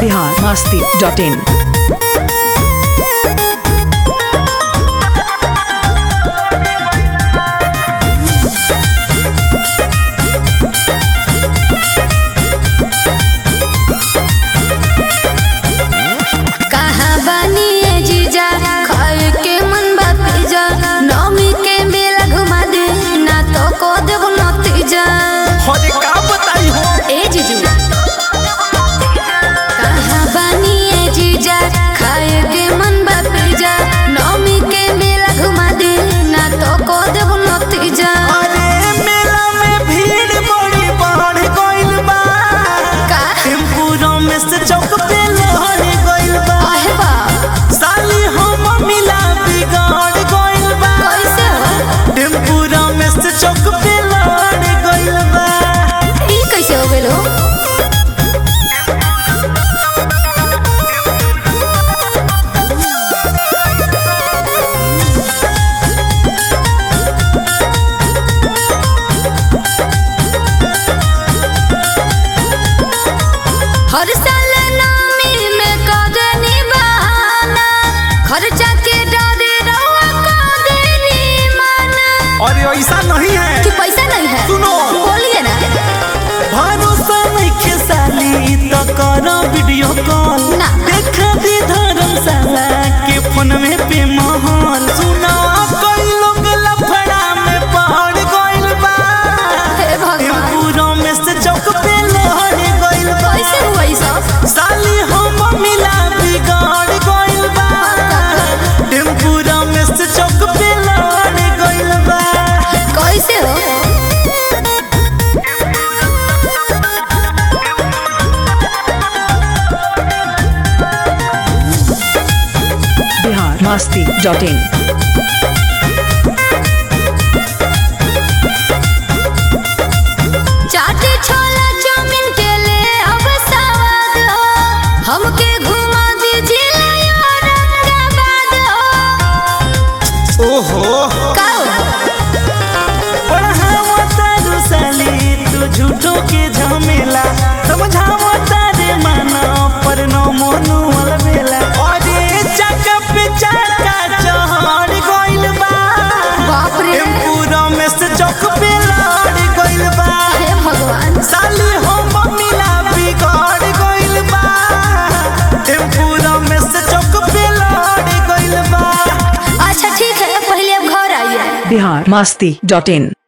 biharmasti.in। हर साल नामी में कदनी बहाना खर्चा के डरे रवा कदनी माना। और ऐसा नहीं है कि पैसा नहीं है, सुनो बोलिए ना। भरोसा नहीं साली तो करो वीडियो कॉल ना। देखा दी धर्मशाला के फोन में पे माहौल। सुनो कोई लोग लफड़ा में पड़ गइल बा। हे भगवान, पूरा में से चौक पे लहर गइल बा। कैसे हुआ ये सब? साली हम मिला बिगड़ गइल बा। टेम्पूरा में से चौक पे लहर गइल बा। कैसे हो? biharmasti.in। चाटे छोला चाउमीन के ले अब सवाद हो, हमके घुमा दीजिए औरंगाबाद हो। ओहो का हो? पढ़ावा तारू साली तू झूठो के झमेला समझावा तारे माना पर नो मोनू अलबेला। अरे चक्का पे चक्का चढ़ गइल बा। बाप रे, पूरा में से चौक पे लड़ गइल बा। हे भगवान। साली हम मिला बिगड़ गइल बा। पूरा में से चौक पे लड़ गइल बा। अच्छा ठीक है, पहले अब घर आइए। biharmasti.in।